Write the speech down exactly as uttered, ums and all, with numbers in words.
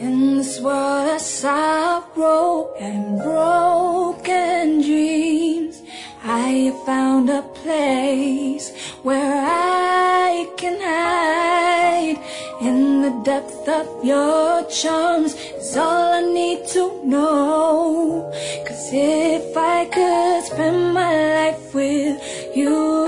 In this world of sorrow and broken dreams, I have found a place where I can hide. In the depth of your charms is all I need to know. 'Cause if I could spend my life with you,